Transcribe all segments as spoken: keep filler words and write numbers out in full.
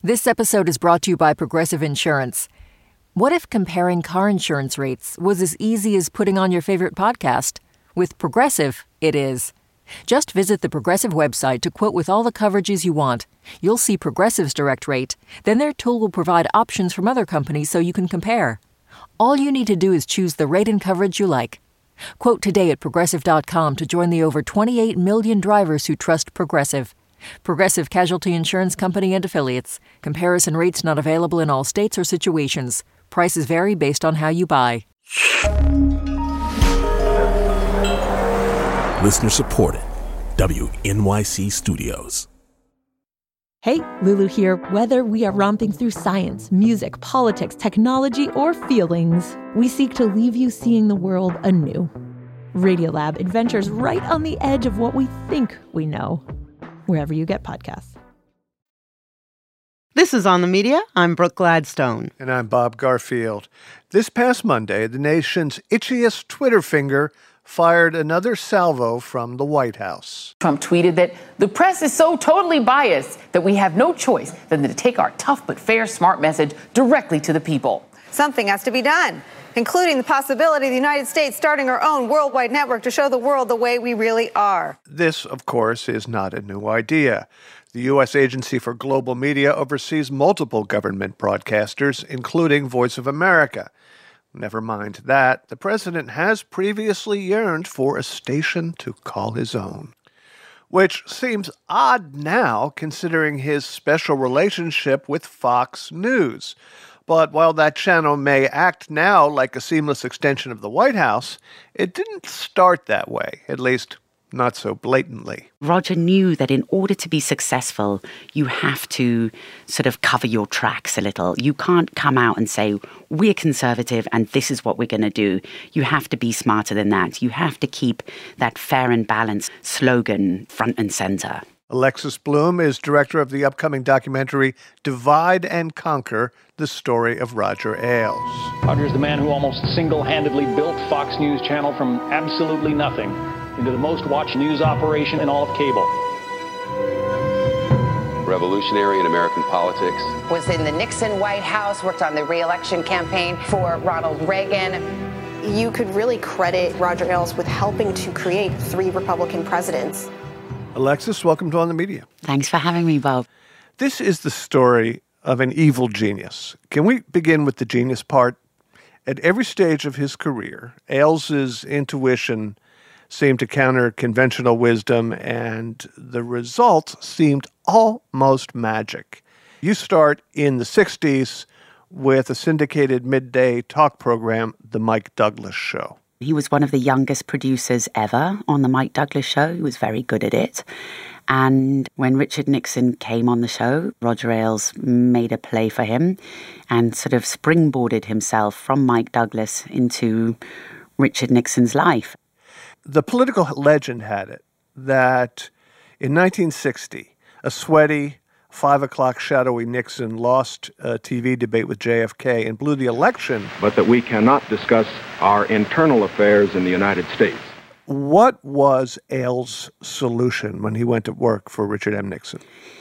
This episode is brought to you by Progressive Insurance. What if comparing car insurance rates was as easy as putting on your favorite podcast? With Progressive, it is. Just visit the Progressive website to quote with all the coverages you want. You'll see Progressive's direct rate. Then their tool will provide options from other companies so you can compare. All you need to do is choose the rate and coverage you like. Quote today at Progressive dot com to join the over twenty-eight million drivers who trust Progressive. Progressive Casualty Insurance Company and Affiliates. Comparison rates not available in all states or situations. Prices vary based on how you buy. Listener supported. W N Y C Studios. Hey, Lulu here. Whether we are romping through science, music, politics, technology, or feelings, we seek to leave you seeing the world anew. Radiolab adventures right on the edge of what we think we know. Wherever you get podcasts. This is On the Media. I'm Brooke Gladstone. And I'm Bob Garfield. This past Monday, the nation's itchiest Twitter finger fired another salvo from the White House. Trump tweeted that the press is so totally biased that we have no choice than to take our tough but fair, smart message directly to the people. Something has to be done, including the possibility of the United States starting our own worldwide network to show the world the way we really are. This, of course, is not a new idea. The U S Agency for Global Media oversees multiple government broadcasters, including Voice of America. Never mind that, the president has previously yearned for a station to call his own. Which seems odd now, considering his special relationship with Fox News. But while that channel may act now like a seamless extension of the White House, it didn't start that way, at least not so blatantly. Roger knew that in order to be successful, you have to sort of cover your tracks a little. You can't come out and say, we're conservative and this is what we're going to do. You have to be smarter than that. You have to keep that fair and balanced slogan front and center. Alexis Bloom is director of the upcoming documentary Divide and Conquer, the story of Roger Ailes. Roger is the man who almost single-handedly built Fox News Channel from absolutely nothing into the most watched news operation in all of cable. Revolutionary in American politics. Was in the Nixon White House, worked on the re-election campaign for Ronald Reagan. You could really credit Roger Ailes with helping to create three Republican presidents. Alexis, welcome to On the Media. Thanks for having me, Bob. This is the story of an evil genius. Can we begin with the genius part? At every stage of his career, Ailes's intuition seemed to counter conventional wisdom, and the result seemed almost magic. You start in the sixties with a syndicated midday talk program, The Mike Douglas Show. He was one of the youngest producers ever on The Mike Douglas Show. He was very good at it. And when Richard Nixon came on the show, Roger Ailes made a play for him and sort of springboarded himself from Mike Douglas into Richard Nixon's life. The political legend had it that in nineteen sixty, a sweaty, five o'clock shadowy Nixon lost a T V debate with J F K and blew the election. But that we cannot discuss our internal affairs in the United States. What was Ailes' solution when he went to work for Richard M. Nixon?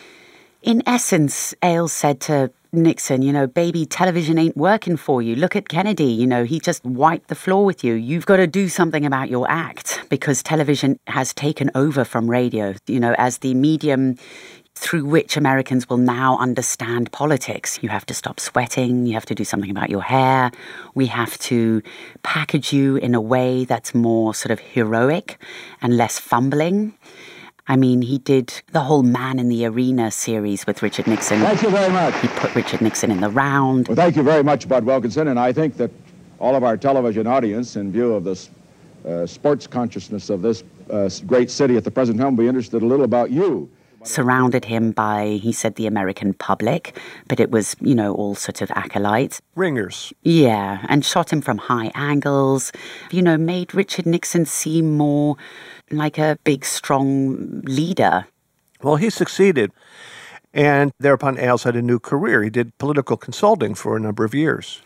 In essence, Ailes said to Nixon, you know, baby, television ain't working for you. Look at Kennedy, you know, he just wiped the floor with you. You've got to do something about your act because television has taken over from radio, you know, as the medium through which Americans will now understand politics. You have to stop sweating. You have to do something about your hair. We have to package you in a way that's more sort of heroic and less fumbling. I mean, he did the whole Man in the Arena series with Richard Nixon. Thank you very much. He put Richard Nixon in the round. Well, thank you very much, Bud Wilkinson. And I think that all of our television audience, in view of this uh, sports consciousness of this uh, great city at the present time, will be interested a little about you. Surrounded him by, he said, the American public, but it was, you know, all sorts of acolytes. Ringers. Yeah, and shot him from high angles, you know, made Richard Nixon seem more like a big, strong leader. Well, he succeeded, and thereupon Ailes had a new career. He did political consulting for a number of years.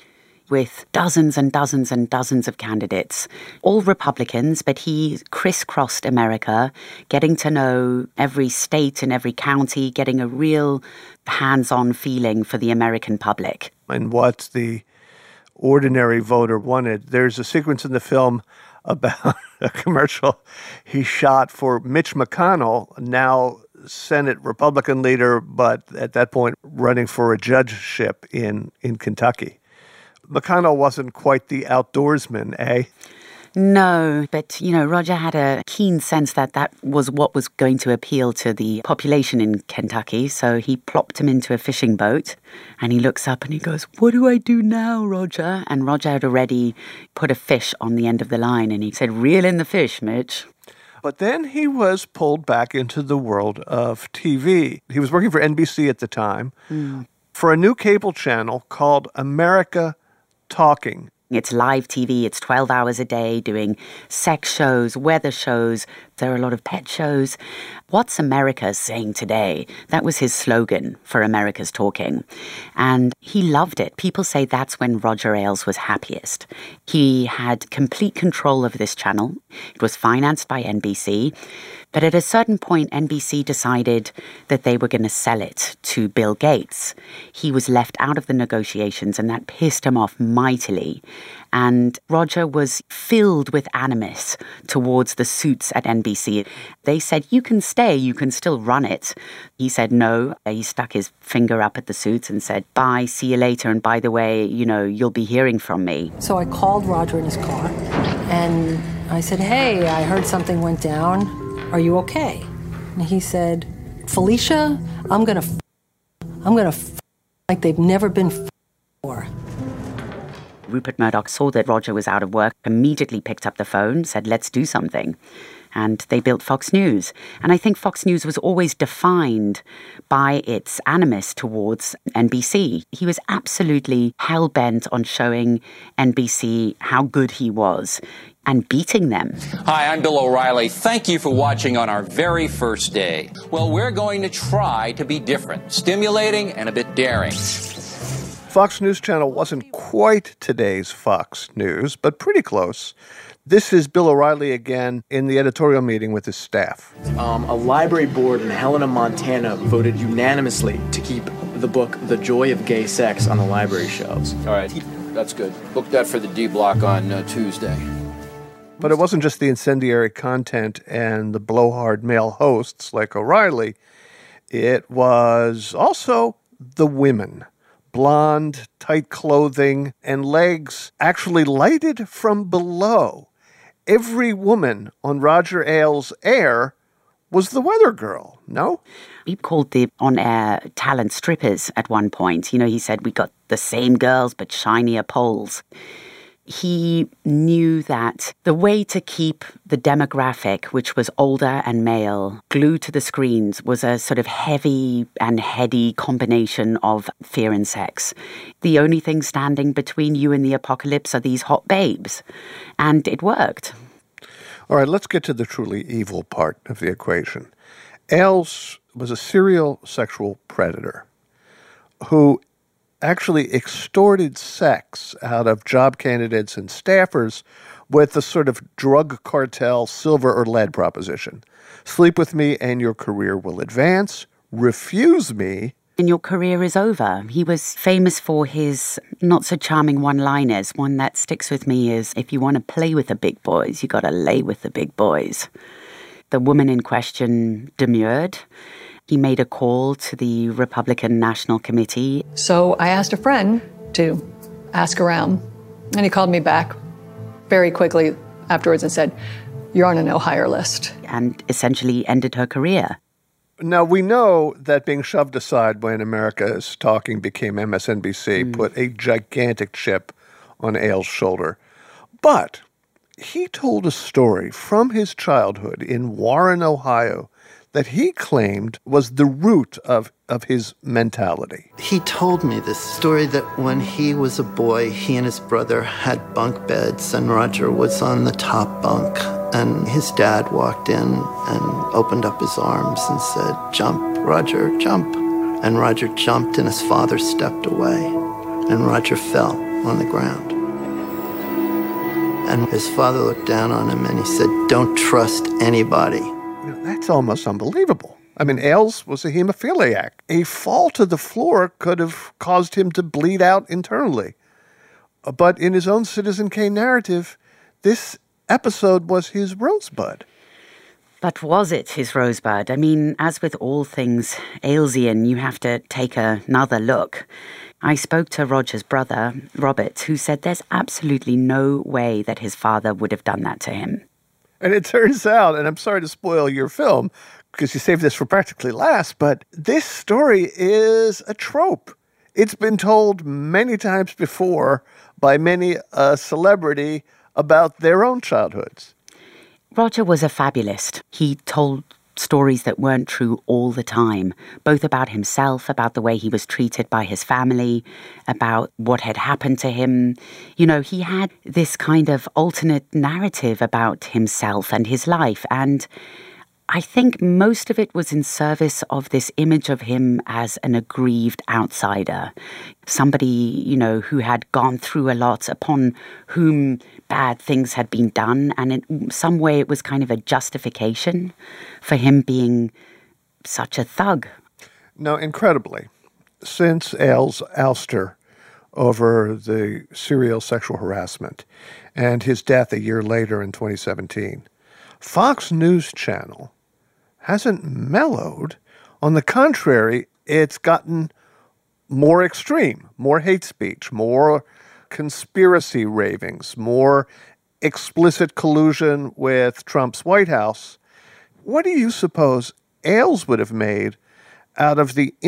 with dozens and dozens and dozens of candidates, all Republicans, but he crisscrossed America, getting to know every state and every county, getting a real hands-on feeling for the American public. And what the ordinary voter wanted. There's a sequence in the film about a commercial he shot for Mitch McConnell, now Senate Republican leader, but at that point running for a judgeship in, in Kentucky. McConnell wasn't quite the outdoorsman, eh? No, but, you know, Roger had a keen sense that that was what was going to appeal to the population in Kentucky, so he plopped him into a fishing boat, and he looks up and he goes, "What do I do now, Roger?" And Roger had already put a fish on the end of the line, and he said, "Reel in the fish, Mitch." But then he was pulled back into the world of T V. He was working for N B C at the time mm. for a new cable channel called America Talking. It's live T V. It's twelve hours a day doing sex shows, weather shows. There are a lot of pet shows. What's America saying today? That was his slogan for America's Talking. And he loved it. People say that's when Roger Ailes was happiest. He had complete control of this channel. It was financed by N B C. But at a certain point, N B C decided that they were going to sell it to Bill Gates. He was left out of the negotiations, and that pissed him off mightily. And Roger was filled with animus towards the suits at N B C. They said, "You can stay, you can still run it." He said no. He stuck his finger up at the suits and said, "Bye, see you later. And by the way, you know, you'll be hearing from me." So I called Roger in his car, and I said, "Hey, I heard something went down. Are you okay?" And he said, "Felicia, I'm gonna f- I'm gonna f- like they've never been f- before." Rupert Murdoch saw that Roger was out of work, immediately picked up the phone, said, "Let's do something." And they built Fox News. And I think Fox News was always defined by its animus towards N B C. He was absolutely hell-bent on showing N B C how good he was and beating them. Hi, I'm Bill O'Reilly. Thank you for watching on our very first day. Well, we're going to try to be different, stimulating, and a bit daring. Fox News Channel wasn't quite today's Fox News, but pretty close. This is Bill O'Reilly again in the editorial meeting with his staff. Um, a library board in Helena, Montana voted unanimously to keep the book The Joy of Gay Sex on the library shelves. All right, that's good. Book that for the D block on uh, Tuesday. But it wasn't just the incendiary content and the blowhard male hosts like O'Reilly. It was also the women. Blonde, tight clothing, and legs actually lighted from below. Every woman on Roger Ailes' Air was the weather girl, no? He called the on-air talent strippers at one point. You know, he said, "We got the same girls but shinier poles." He knew that the way to keep the demographic, which was older and male, glued to the screens was a sort of heavy and heady combination of fear and sex. The only thing standing between you and the apocalypse are these hot babes. And it worked. All right, let's get to the truly evil part of the equation. Ailes was a serial sexual predator who actually extorted sex out of job candidates and staffers with the sort of drug cartel silver or lead proposition. Sleep with me and your career will advance. Refuse me, and your career is over. He was famous for his not-so-charming one-liners. One that sticks with me is, if you want to play with the big boys, you got to lay with the big boys. The woman in question demurred. He made a call to the Republican National Committee. So I asked a friend to ask around, and he called me back very quickly afterwards and said, "You're on a no-hire list." And essentially ended her career. Now, we know that being shoved aside when America's Talking became M S N B C mm. put a gigantic chip on Ailes' shoulder. But he told a story from his childhood in Warren, Ohio, that he claimed was the root of, of his mentality. He told me this story that when he was a boy, he and his brother had bunk beds, and Roger was on the top bunk. And his dad walked in and opened up his arms and said, "Jump, Roger, jump." And Roger jumped, and his father stepped away. And Roger fell on the ground. And his father looked down on him and he said, "Don't trust anybody." You know, that's almost unbelievable. I mean, Ailes was a hemophiliac. A fall to the floor could have caused him to bleed out internally. But in his own Citizen Kane narrative, this episode was his rosebud. But was it his rosebud? I mean, as with all things Ailesian, you have to take another look. I spoke to Roger's brother, Robert, who said there's absolutely no way that his father would have done that to him. And it turns out, and I'm sorry to spoil your film, because you saved this for practically last, but this story is a trope. It's been told many times before by many a celebrity about their own childhoods. Roger was a fabulist. He told stories that weren't true all the time, both about himself, about the way he was treated by his family, about what had happened to him. You know, he had this kind of alternate narrative about himself and his life, and I think most of it was in service of this image of him as an aggrieved outsider, somebody, you know, who had gone through a lot, upon whom bad things had been done, and in some way it was kind of a justification for him being such a thug. Now, incredibly, since Ailes' ouster over the serial sexual harassment and his death a year later in twenty seventeen, Fox News Channel hasn't mellowed. On the contrary, it's gotten more extreme, more hate speech, more conspiracy ravings, more explicit collusion with Trump's White House. What do you suppose Ailes would have made out of the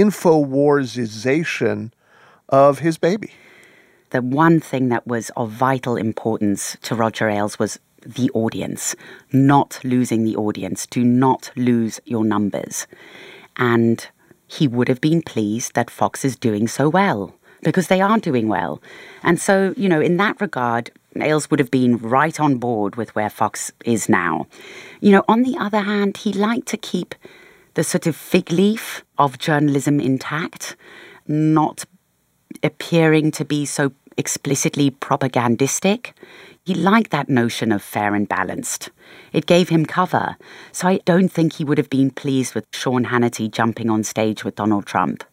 InfoWarsization of his baby? The one thing that was of vital importance to Roger Ailes was the audience, not losing the audience. Do not lose your numbers. And he would have been pleased that Fox is doing so well, because they are doing well. And so, you know, in that regard, Ailes would have been right on board with where Fox is now. You know, on the other hand, he liked to keep the sort of fig leaf of journalism intact, not appearing to be so explicitly propagandistic. He liked that notion of fair and balanced. It gave him cover. So I don't think he would have been pleased with Sean Hannity jumping on stage with Donald Trump.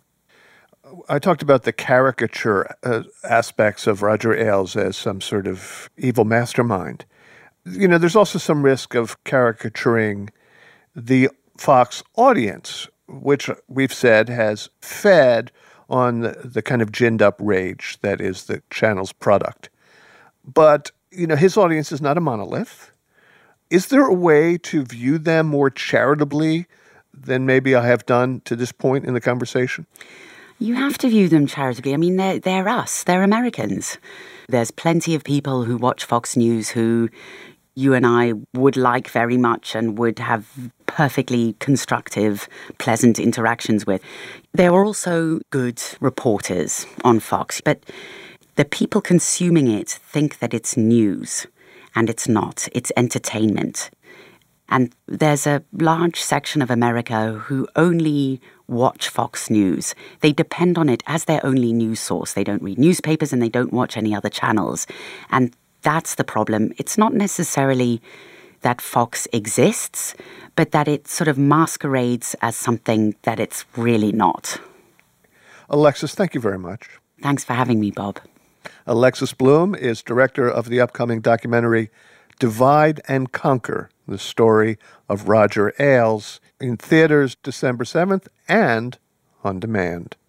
I talked about the caricature uh, aspects of Roger Ailes as some sort of evil mastermind. You know, there's also some risk of caricaturing the Fox audience, which we've said has fed on the, the kind of ginned-up rage that is the channel's product. But, you know, his audience is not a monolith. Is there a way to view them more charitably than maybe I have done to this point in the conversation? You have to view them charitably. I mean, they're, they're us. They're Americans. There's plenty of people who watch Fox News who you and I would like very much and would have perfectly constructive, pleasant interactions with. There are also good reporters on Fox, but the people consuming it think that it's news, and it's not. It's entertainment. And there's a large section of America who only watch Fox News. They depend on it as their only news source. They don't read newspapers and they don't watch any other channels. And that's the problem. It's not necessarily that Fox exists, but that it sort of masquerades as something that it's really not. Alexis, thank you very much. Thanks for having me, Bob. Alexis Bloom is director of the upcoming documentary Divide and Conquer, the story of Roger Ailes, in theaters December seventh and on demand.